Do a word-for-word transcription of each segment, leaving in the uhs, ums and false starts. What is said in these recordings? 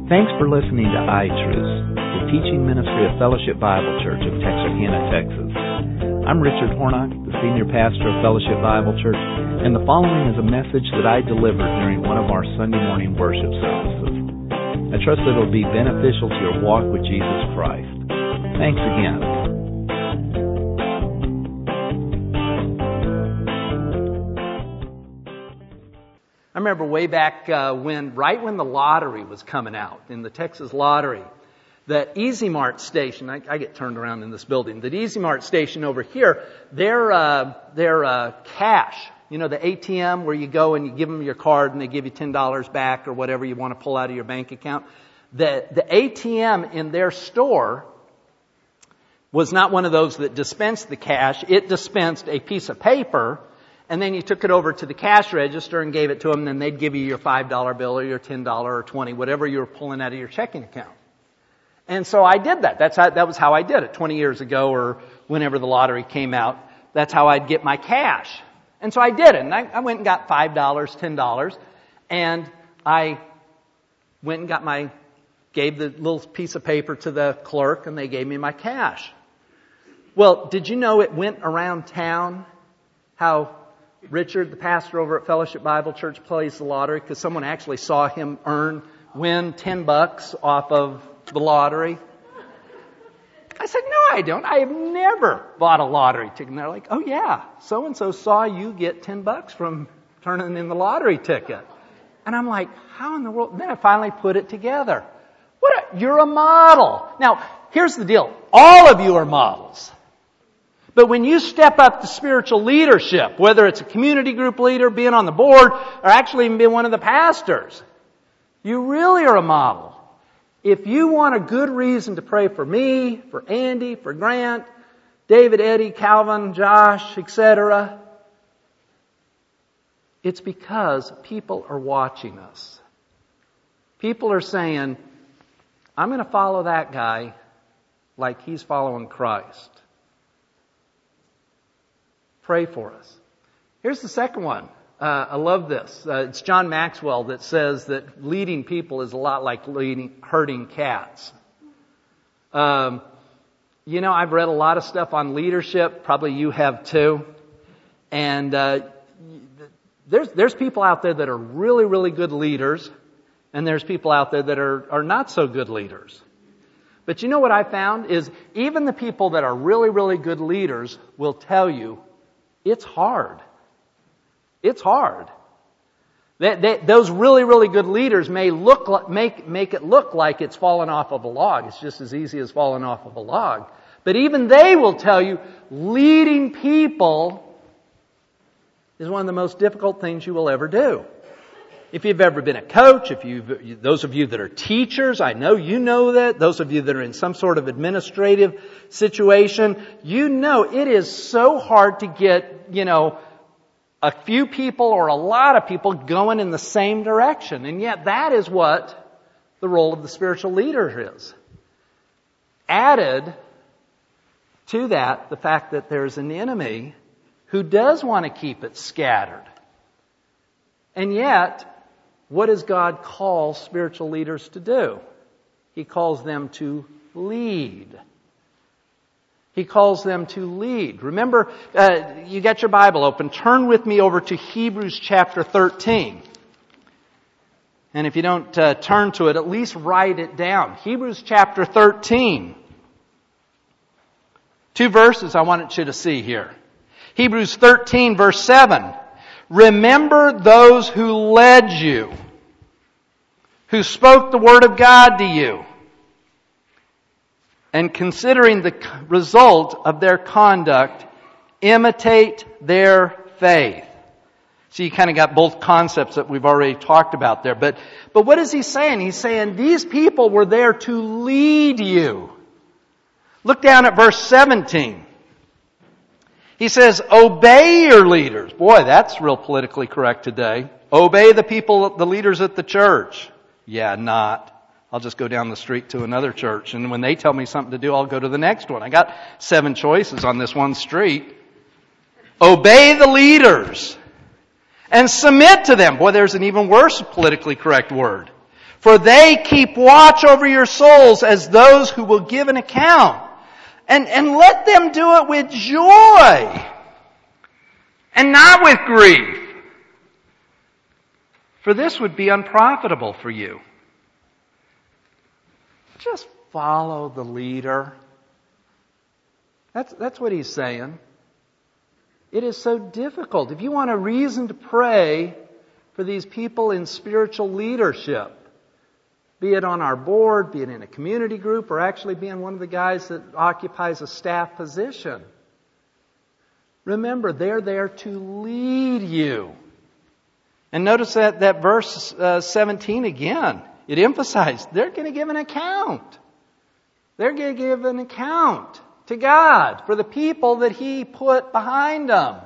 Thanks for listening to iTruths, the teaching ministry of Fellowship Bible Church of Texarkana, Texas. I'm Richard Hornock, the senior pastor of Fellowship Bible Church, and the following is a message that I delivered during one of our Sunday morning worship services. I trust that it will be beneficial to your walk with Jesus Christ. Thanks again. I remember way back uh, when, right when the lottery was coming out, in the Texas lottery, the Easy Mart station, I, I get turned around in this building, the Easy Mart station over here, their, uh, their uh, cash, you know, the A T M where you go and you give them your card and they give you ten dollars back or whatever you want to pull out of your bank account. The, the A T M in their store was not one of those that dispensed the cash. It dispensed a piece of paper, and then you took it over to the cash register and gave it to them, and then they'd give you your five dollar bill or your ten dollars or twenty, whatever you were pulling out of your checking account. And so I did that. That's how, that was how I did it twenty years ago or whenever the lottery came out. That's how I'd get my cash. And so I did it. And I, I went and got five dollars, ten dollars, and I went and got my, gave the little piece of paper to the clerk, and they gave me my cash. Well, did you know it went around town how Richard, the pastor over at Fellowship Bible Church, plays the lottery? Because someone actually saw him earn, win ten bucks off of the lottery. I said, no, I don't. I have never bought a lottery ticket. And they're like, oh yeah, so-and-so saw you get ten bucks from turning in the lottery ticket. And I'm like, how in the world? And then I finally put it together. What? A, you're a model. Now, here's the deal. All of you are models. But when you step up to spiritual leadership, whether it's a community group leader, being on the board, or actually even being one of the pastors, you really are a model. If you want a good reason to pray for me, for Andy, for Grant, David, Eddie, Calvin, Josh, et cetera, it's because people are watching us. People are saying, I'm going to follow that guy like he's following Christ. Pray for us. Here's the second one. Uh, I love this. Uh, it's John Maxwell that says that leading people is a lot like leading, herding cats. Um, you know, I've read a lot of stuff on leadership. Probably you have too. And uh, there's there's people out there that are really, really good leaders, and there's people out there that are, are not so good leaders. But you know what I found is even the people that are really, really good leaders will tell you it's hard. It's hard. That, that, those really, really good leaders may look like, make make it look like it's fallen off of a log. It's just as easy as falling off of a log. But even they will tell you leading people is one of the most difficult things you will ever do. If you've ever been a coach, if you've, those of you that are teachers, I know you know that. Those of you that are in some sort of administrative situation, you know it is so hard to get, you know, a few people or a lot of people going in the same direction. And yet that is what the role of the spiritual leader is. Added to that, the fact that there's an enemy who does want to keep it scattered. And yet, what does God call spiritual leaders to do? He calls them to lead. He calls them to lead. Remember, uh, you got your Bible open. Turn with me over to Hebrews chapter thirteen. And if you don't uh, turn to it, at least write it down. Hebrews chapter thirteen. Two verses I wanted you to see here. Hebrews thirteen verse seven. Remember those who led you, who spoke the word of God to you, and considering the result of their conduct, imitate their faith. So you kind of got both concepts that we've already talked about there. But, but what is he saying? He's saying these people were there to lead you. Look down at verse seventeen. He says, obey your leaders. Boy, that's real politically correct today. Obey the people, the leaders at the church. Yeah, not. I'll just go down the street to another church, and when they tell me something to do, I'll go to the next one. I got seven choices on this one street. Obey the leaders and submit to them. Boy, there's an even worse politically correct word. For they keep watch over your souls as those who will give an account. And, and let them do it with joy and not with grief. For this would be unprofitable for you. Just follow the leader. That's, that's what he's saying. It is so difficult. If you want a reason to pray for these people in spiritual leadership, be it on our board, be it in a community group, or actually being one of the guys that occupies a staff position, remember, they're there to lead you. And notice that, that verse uh, seventeen again. It emphasized they're going to give an account. They're going to give an account to God for the people that He put behind them.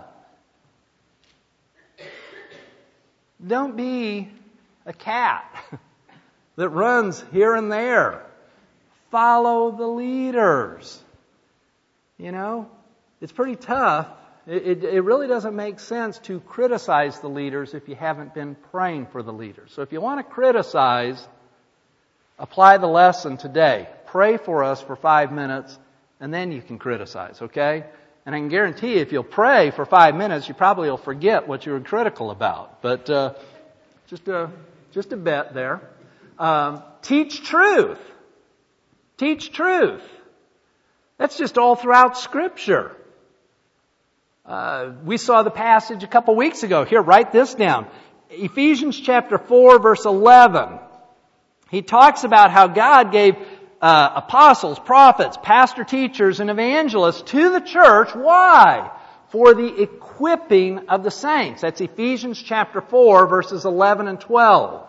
Don't be a cat that runs here and there. Follow the leaders. You know, it's pretty tough. It, it, it really doesn't make sense to criticize the leaders if you haven't been praying for the leaders. So if you want to criticize, apply the lesson today. Pray for us for five minutes, and then you can criticize, okay? And I can guarantee you, if you'll pray for five minutes, you probably will forget what you were critical about. But uh, just a just a bet there. Um, teach truth. Teach truth. That's just all throughout Scripture. Uh, we saw the passage a couple weeks ago. Here, write this down. Ephesians chapter four, verse eleven. He talks about how God gave uh, apostles, prophets, pastor teachers, and evangelists to the church. Why? For the equipping of the saints. That's Ephesians chapter four, verses eleven and twelve.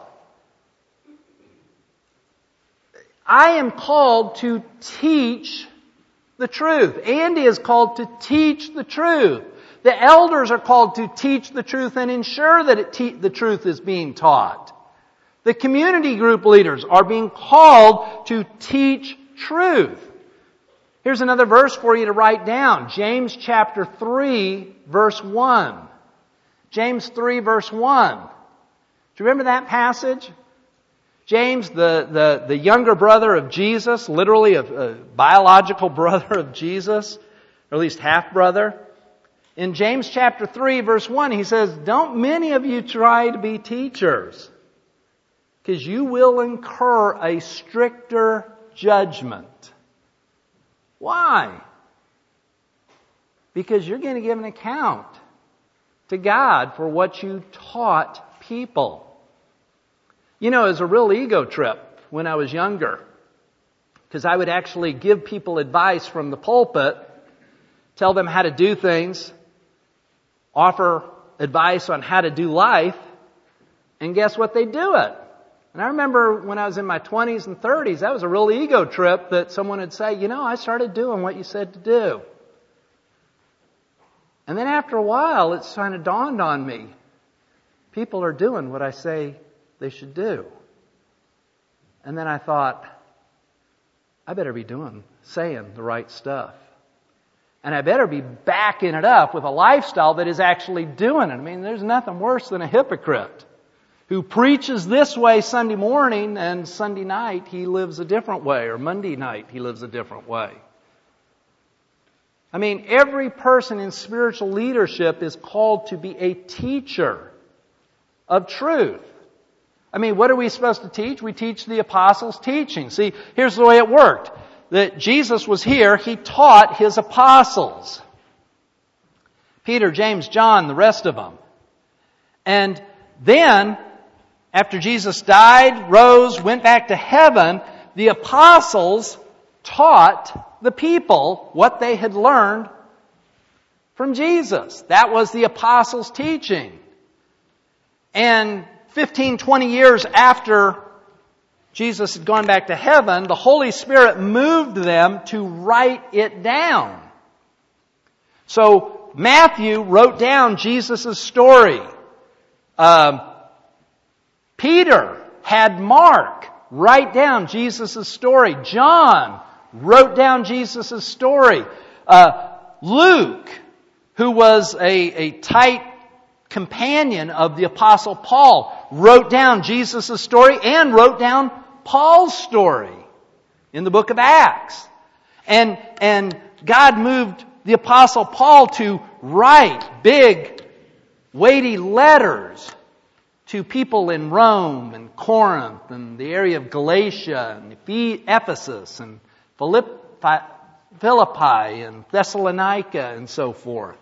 I am called to teach the truth. Andy is called to teach the truth. The elders are called to teach the truth and ensure that it te- the truth is being taught. The community group leaders are being called to teach truth. Here's another verse for you to write down. James chapter three, verse one. James three, verse one. Do you remember that passage? James, the, the, the younger brother of Jesus, literally a, a biological brother of Jesus, or at least half-brother. In James chapter three, verse one, he says, "Don't many of you try to be teachers, because you will incur a stricter judgment." Why? Because you're going to give an account to God for what you taught people. You know, it was a real ego trip when I was younger, because I would actually give people advice from the pulpit, tell them how to do things, offer advice on how to do life, and guess what? They'd do it. And I remember when I was in my twenties and thirties, that was a real ego trip that someone would say, you know, I started doing what you said to do. And then after a while, it kind of dawned on me, people are doing what I say they should do. And then I thought, I better be doing, saying the right stuff. And I better be backing it up with a lifestyle that is actually doing it. I mean, there's nothing worse than a hypocrite who preaches this way Sunday morning and Sunday night he lives a different way, or Monday night he lives a different way. I mean, every person in spiritual leadership is called to be a teacher of truth. I mean, what are we supposed to teach? We teach the apostles' teaching. See, here's the way it worked. That Jesus was here, He taught His apostles. Peter, James, John, the rest of them. And then, after Jesus died, rose, went back to heaven, the apostles taught the people what they had learned from Jesus. That was the apostles' teaching. And fifteen, twenty years after Jesus had gone back to heaven, the Holy Spirit moved them to write it down. So Matthew wrote down Jesus' story. Um, Peter had Mark write down Jesus' story. John wrote down Jesus' story. Uh, Luke, who was a, a tight companion of the Apostle Paul, wrote down Jesus' story and wrote down Paul's story in the book of Acts. And, and God moved the Apostle Paul to write big, weighty letters to people in Rome and Corinth and the area of Galatia and Ephesus and Philippi, Philippi and Thessalonica and so forth.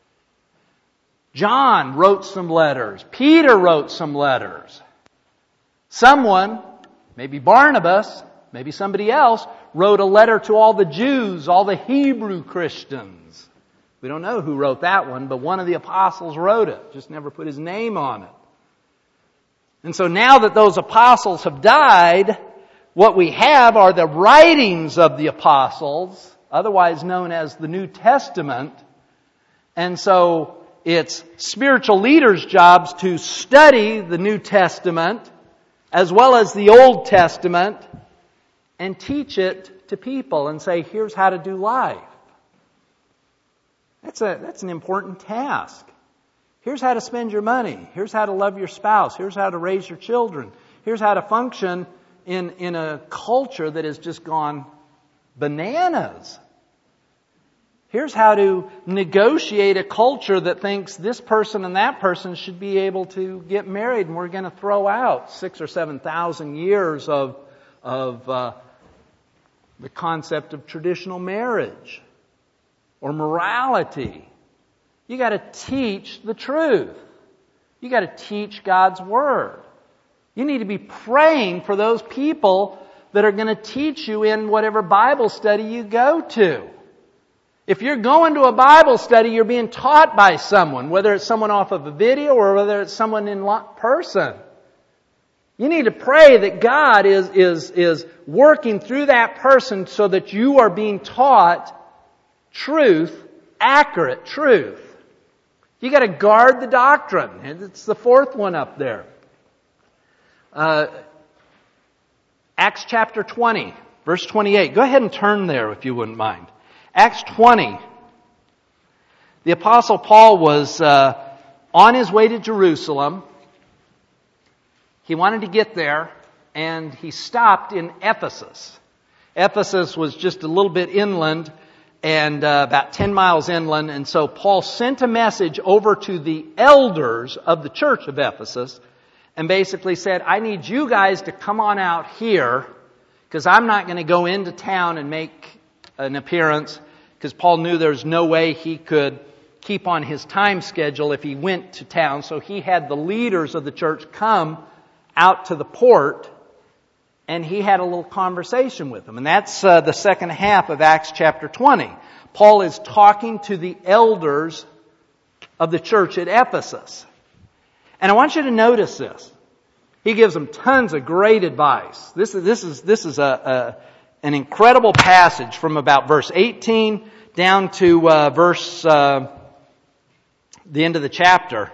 John wrote some letters. Peter wrote some letters. Someone, maybe Barnabas, maybe somebody else, wrote a letter to all the Jews, all the Hebrew Christians. We don't know who wrote that one, but one of the apostles wrote it. Just never put his name on it. And so now that those apostles have died, what we have are the writings of the apostles, otherwise known as the New Testament. And so it's spiritual leaders' jobs to study the New Testament as well as the Old Testament and teach it to people and say, here's how to do life. That's a, that's an important task. Here's how to spend your money. Here's how to love your spouse. Here's how to raise your children. Here's how to function in, in a culture that has just gone bananas. Here's how to negotiate a culture that thinks this person and that person should be able to get married, and we're going to throw out six or seven thousand years of, of uh, the concept of traditional marriage or morality. You got to teach the truth. You got to teach God's Word. You need to be praying for those people that are going to teach you in whatever Bible study you go to. If you're going to a Bible study, you're being taught by someone, whether it's someone off of a video or whether it's someone in person. You need to pray that God is, is, is working through that person so that you are being taught truth, accurate truth. You got to guard the doctrine. It's the fourth one up there. Uh, Acts chapter twenty, verse twenty-eight. Go ahead and turn there if you wouldn't mind. Acts twenty. The Apostle Paul was uh, on his way to Jerusalem. He wanted to get there, and he stopped in Ephesus. Ephesus was just a little bit inland, and uh, about ten miles inland. And so Paul sent a message over to the elders of the church of Ephesus and basically said, I need you guys to come on out here because I'm not going to go into town and make an appearance, because Paul knew there's no way he could keep on his time schedule if he went to town. So he had the leaders of the church come out to the port, and he had a little conversation with them. And that's uh, the second half of Acts chapter twenty. Paul is talking to the elders of the church at Ephesus. And I want you to notice this. He gives them tons of great advice. This is, this is, this is a, a, an incredible passage from about verse eighteen down to uh, verse, uh, the end of the chapter.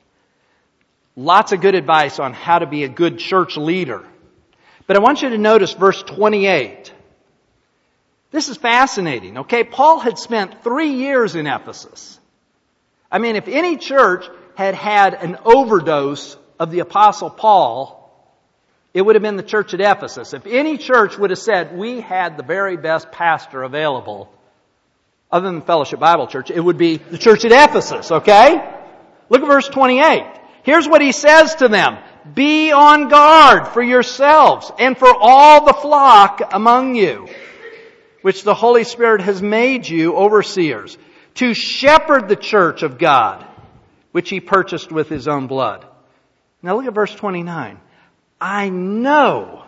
Lots of good advice on how to be a good church leader. But I want you to notice verse twenty-eight. This is fascinating, okay? Paul had spent three years in Ephesus. I mean, if any church had had an overdose of the Apostle Paul, it would have been the church at Ephesus. If any church would have said, we had the very best pastor available, other than the Fellowship Bible Church, it would be the church at Ephesus, okay? Look at verse twenty-eight. Here's what he says to them. Be on guard for yourselves and for all the flock among you, which the Holy Spirit has made you overseers, to shepherd the church of God, which He purchased with His own blood. Now look at verse twenty-nine. I know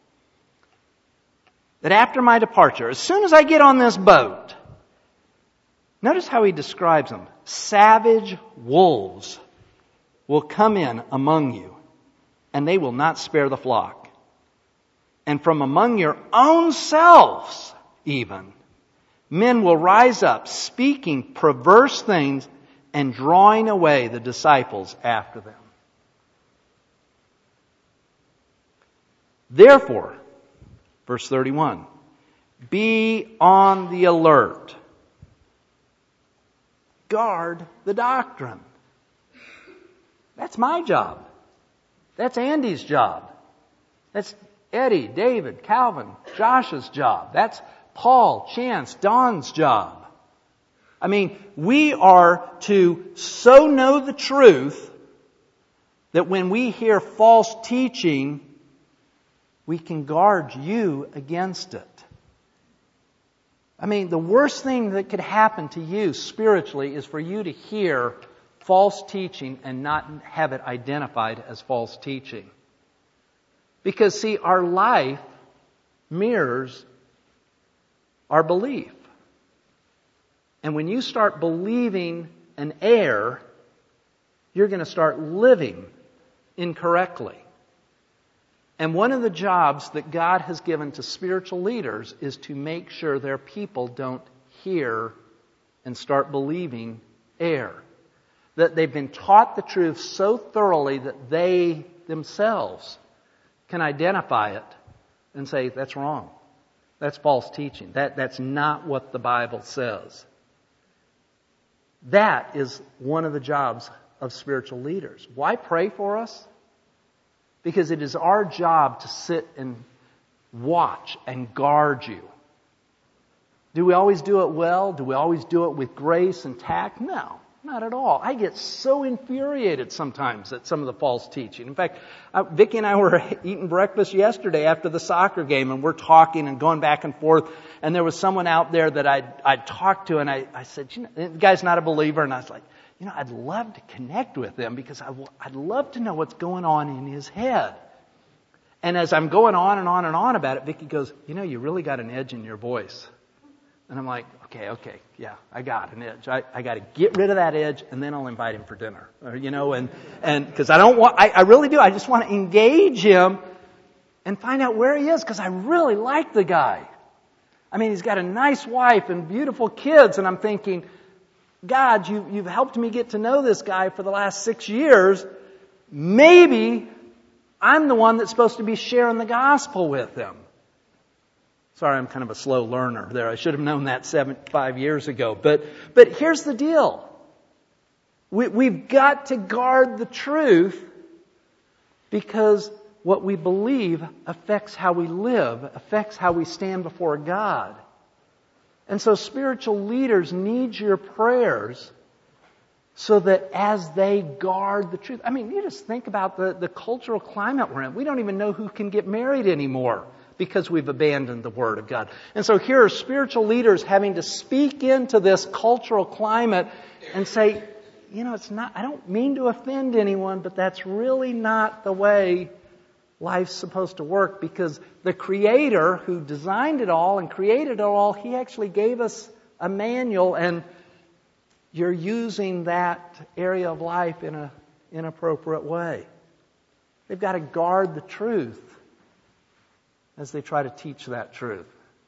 that after my departure, as soon as I get on this boat, notice how he describes them. Savage wolves will come in among you, and they will not spare the flock. And from among your own selves, even, men will rise up, speaking perverse things and drawing away the disciples after them. Therefore, verse thirty-one, be on the alert. Guard the doctrine. That's my job. That's Andy's job. That's Eddie, David, Calvin, Josh's job. That's Paul, Chance, Don's job. I mean, we are to so know the truth that when we hear false teaching, we can guard you against it. I mean, the worst thing that could happen to you spiritually is for you to hear false teaching and not have it identified as false teaching. Because, see, our life mirrors our belief. And when you start believing an error, you're going to start living incorrectly. And one of the jobs that God has given to spiritual leaders is to make sure their people don't hear and start believing error. That they've been taught the truth so thoroughly that they themselves can identify it and say, that's wrong. That's false teaching. That, that's not what the Bible says. That is one of the jobs of spiritual leaders. Why pray for us? Because it is our job to sit and watch and guard you. Do we always do it well? Do we always do it with grace and tact? No, not at all. I get so infuriated sometimes at some of the false teaching. In fact, uh, Vicki and I were eating breakfast yesterday after the soccer game, and we're talking and going back and forth. And there was someone out there that I'd, I'd talked to, and I, I said, you know, the guy's not a believer. And I was like, you know, I'd love to connect with him because I, I'd love to know what's going on in his head. And as I'm going on and on and on about it, Vicki goes, you know, you really got an edge in your voice. And I'm like, okay, okay, yeah, I got an edge. I, I got to get rid of that edge, and then I'll invite him for dinner. Or, you know, and and because I don't want, I, I really do. I just want to engage him and find out where he is because I really like the guy. I mean, he's got a nice wife and beautiful kids, and I'm thinking, God, you, you've helped me get to know this guy for the last six years. Maybe I'm the one that's supposed to be sharing the gospel with him. Sorry, I'm kind of a slow learner there. I should have known that seven, five years ago. But, but here's the deal. We, we've got to guard the truth because what we believe affects how we live, affects how we stand before God. And so spiritual leaders need your prayers so that as they guard the truth. I mean, you just think about the, the cultural climate we're in. We don't even know who can get married anymore because we've abandoned the Word of God. And so here are spiritual leaders having to speak into this cultural climate and say, you know, it's not, I don't mean to offend anyone, but that's really not the way life's supposed to work, because the Creator who designed it all and created it all, He actually gave us a manual, and you're using that area of life in an inappropriate way. They've got to guard the truth as they try to teach that truth.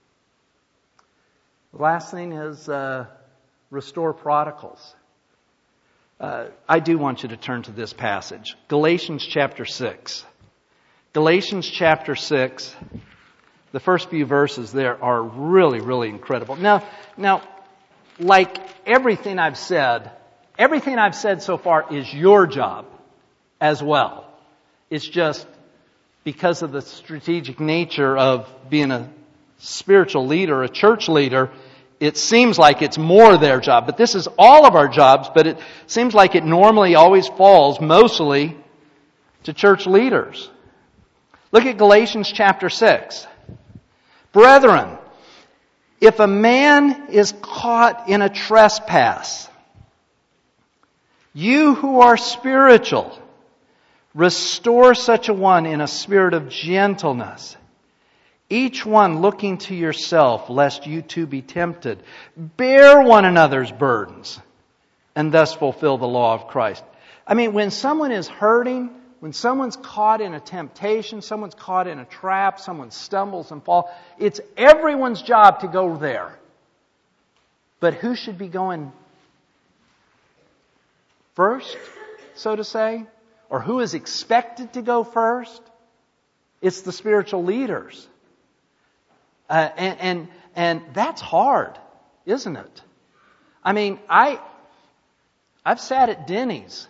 The last thing is uh, restore prodigals. Uh, I do want you to turn to this passage, Galatians chapter six. Galatians chapter six, the first few verses there are really, really incredible. Now, now, like everything I've said, everything I've said so far is your job as well. It's just because of the strategic nature of being a spiritual leader, a church leader, it seems like it's more their job. But this is all of our jobs, but it seems like it normally always falls mostly to church leaders. Look at Galatians chapter six. Brethren, if a man is caught in a trespass, you who are spiritual, restore such a one in a spirit of gentleness, each one looking to yourself, lest you too be tempted. Bear one another's burdens, and thus fulfill the law of Christ. I mean, when someone is hurting, when someone's caught in a temptation, someone's caught in a trap, someone stumbles and falls, it's everyone's job to go there. But who should be going first, so to say? Or who is expected to go first? It's the spiritual leaders. Uh, and, and, and that's hard, isn't it? I mean, I, I've sat at Denny's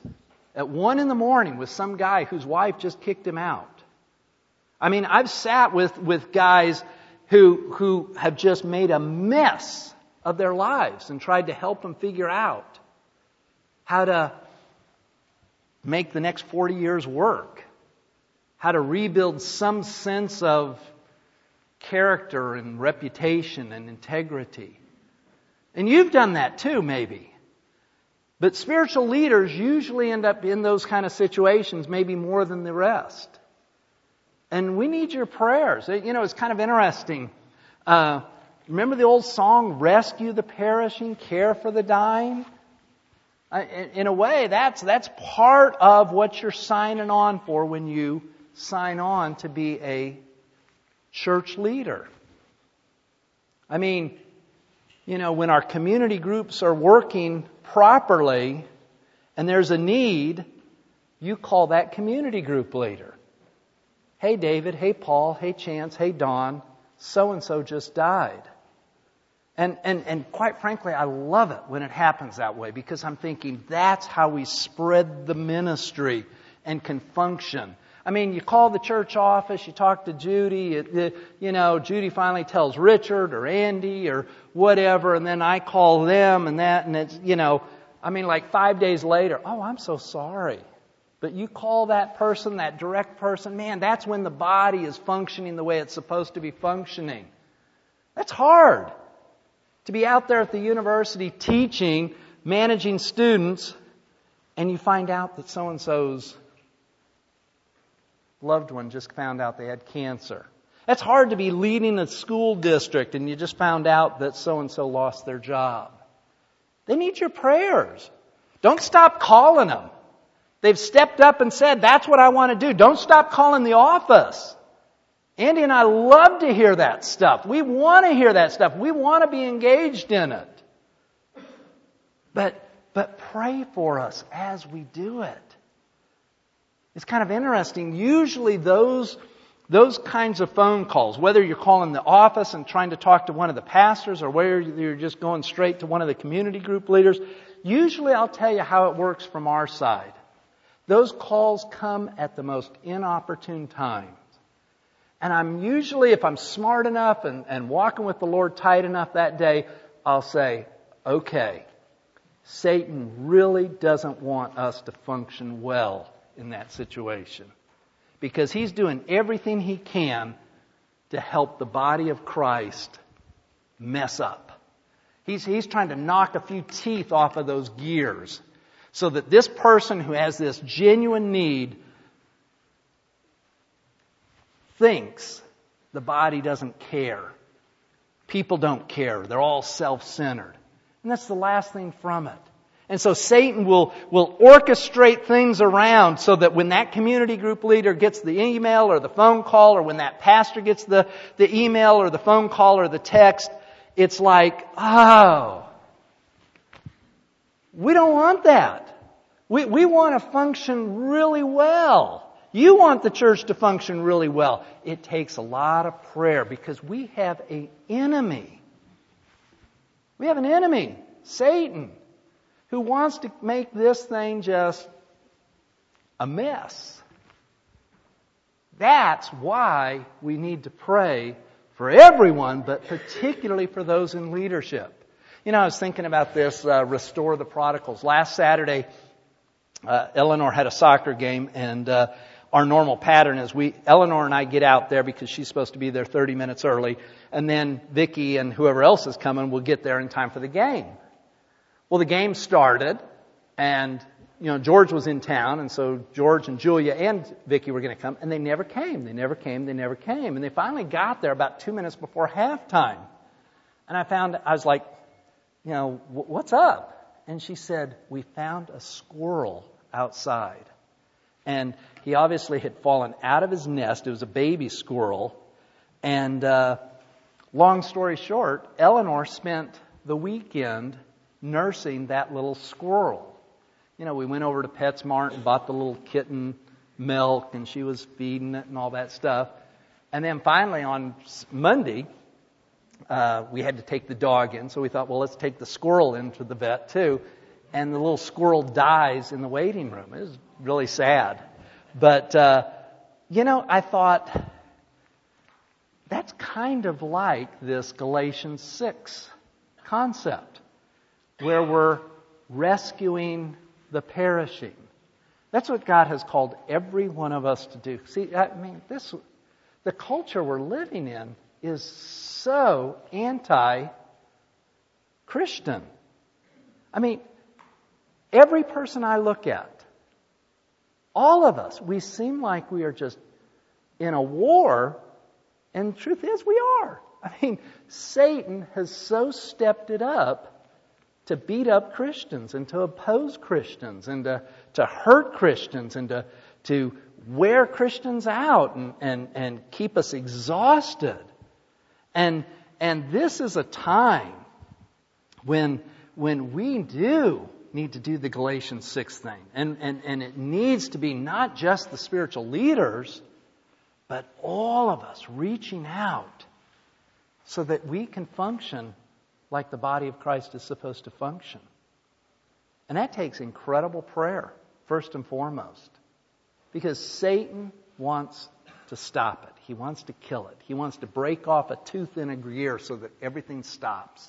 at one in the morning with some guy whose wife just kicked him out. I mean, I've sat with, with guys who, who have just made a mess of their lives and tried to help them figure out how to make the next forty years work, how to rebuild some sense of character and reputation and integrity. And you've done that too, maybe. But spiritual leaders usually end up in those kind of situations, maybe more than the rest. And we need your prayers. You know, it's kind of interesting. Uh, remember the old song, "Rescue the perishing, care for the dying"? Uh, in, in a way, that's that's part of what you're signing on for when you sign on to be a church leader. I mean, you know, when our community groups are working properly and there's a need, you call that community group leader. Hey David, hey Paul, hey Chance, hey Don, so-and-so just died. And, and, and quite frankly, I love it when it happens that way, because I'm thinking that's how we spread the ministry and can function. I mean, you call the church office, you talk to Judy, it, it, you know, Judy finally tells Richard or Andy or whatever, and then I call them and that, and it's, you know, I mean, like five days later, oh, I'm so sorry. But you call that person, that direct person, man, that's when the body is functioning the way it's supposed to be functioning. That's hard. To be out there at the university teaching, managing students, and you find out that so-and-so's loved one just found out they had cancer. That's hard to be leading a school district and you just found out that so-and-so lost their job. They need your prayers. Don't stop calling them. They've stepped up and said, that's what I want to do. Don't stop calling the office. Andy and I love to hear that stuff. We want to hear that stuff. We want to be engaged in it. But, but pray for us as we do it. It's kind of interesting. Usually those, those kinds of phone calls, whether you're calling the office and trying to talk to one of the pastors or whether you're just going straight to one of the community group leaders, usually I'll tell you how it works from our side. Those calls come at the most inopportune times. And I'm usually, if I'm smart enough and, and walking with the Lord tight enough that day, I'll say, okay, Satan really doesn't want us to function well in that situation, because he's doing everything he can to help the body of Christ mess up. He's, he's trying to knock a few teeth off of those gears so that this person who has this genuine need thinks the body doesn't care. People don't care. They're all self-centered. And that's the last thing from it. And so Satan will, will orchestrate things around so that when that community group leader gets the email or the phone call, or when that pastor gets the, the email or the phone call or the text, it's like, oh, we don't want that. We, we want to function really well. You want the church to function really well. It takes a lot of prayer because we have an enemy. We have an enemy, Satan, who wants to make this thing just a mess. That's why we need to pray for everyone, but particularly for those in leadership. You know, I was thinking about this, uh, Restore the Prodigals. Last Saturday, uh, Eleanor had a soccer game, and uh, our normal pattern is we, Eleanor and I get out there because she's supposed to be there thirty minutes early, and then Vicki and whoever else is coming will get there in time for the game. Well, the game started, and, you know, George was in town, and so George and Julia and Vicki were going to come, and they never came. They never came. They never came. And they finally got there about two minutes before halftime. And I found, I was like, you know, what's up? And she said, we found a squirrel outside. And he obviously had fallen out of his nest. It was a baby squirrel. And uh, long story short, Eleanor spent the weekend nursing that little squirrel. You know, we went over to PetSmart and bought the little kitten milk, and she was feeding it and all that stuff. And then finally on Monday, uh, we had to take the dog in, so we thought, well, let's take the squirrel into the vet too. and the little squirrel dies in the waiting room. It was really sad. But, uh, you know, I thought, that's kind of like this Galatians six concept, where we're rescuing the perishing. That's what God has called every one of us to do. See, I mean, this, the culture we're living in is so anti-Christian. I mean, every person I look at, all of us, we seem like we are just in a war, and the truth is we are. I mean, Satan has so stepped it up to beat up Christians and to oppose Christians and to, to hurt Christians and to, to wear Christians out and, and, and keep us exhausted. And, and this is a time when, when we do need to do the Galatians six thing. And, and, and it needs to be not just the spiritual leaders, but all of us reaching out so that we can function like the body of Christ is supposed to function. And that takes incredible prayer, first and foremost. Because Satan wants to stop it. He wants to kill it. He wants to break off a tooth in a gear so that everything stops.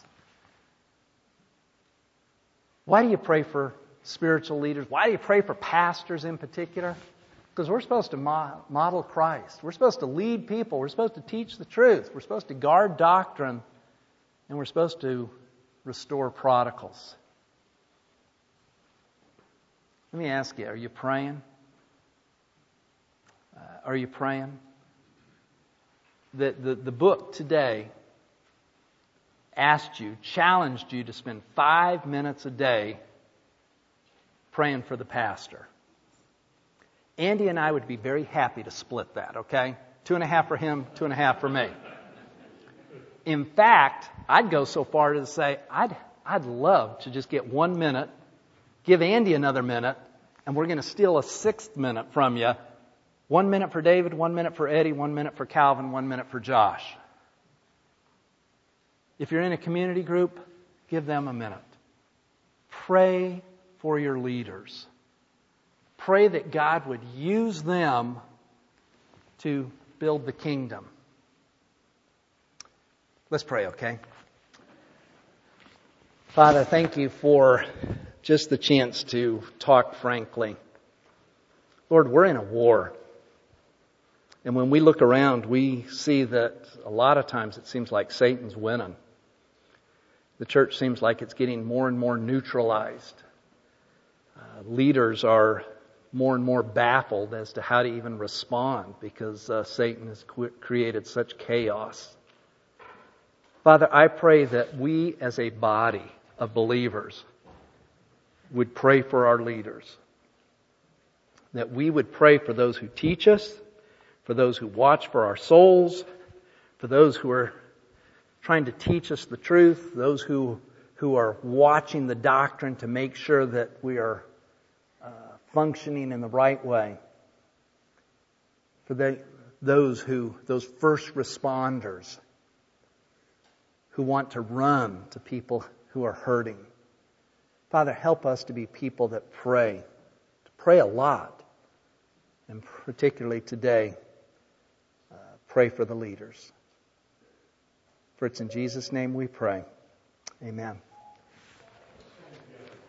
Why do you pray for spiritual leaders? Why do you pray for pastors in particular? Because we're supposed to model Christ. We're supposed to lead people. We're supposed to teach the truth. We're supposed to guard doctrine. And we're supposed to restore prodigals. Let me ask you, are you praying? Uh, are you praying? The, the, the book today asked you, challenged you to spend five minutes a day praying for the pastor. Andy and I would be very happy to split that, okay? Two and a half for him, two and a half for me. In fact, I'd go so far as to say, I'd, I'd love to just get one minute, give Andy another minute, and we're going to steal a sixth minute from you. One minute for David, one minute for Eddie, one minute for Calvin, one minute for Josh. If you're in a community group, give them a minute. Pray for your leaders. Pray that God would use them to build the kingdom. Let's pray, okay? Father, thank you for just the chance to talk frankly. Lord, we're in a war. And when we look around, we see that a lot of times it seems like Satan's winning. The church seems like it's getting more and more neutralized. Uh, leaders are more and more baffled as to how to even respond because uh, Satan has qu- created such chaos. Father, I pray that we as a body of believers would pray for our leaders. That we would pray for those who teach us, for those who watch for our souls, for those who are trying to teach us the truth, those who, who are watching the doctrine to make sure that we are uh, functioning in the right way. For they, those who, those first responders who want to run to people who are hurting. Father, help us to be people that pray, to pray a lot, and particularly today, uh, pray for the leaders. For it's in Jesus' name we pray. Amen.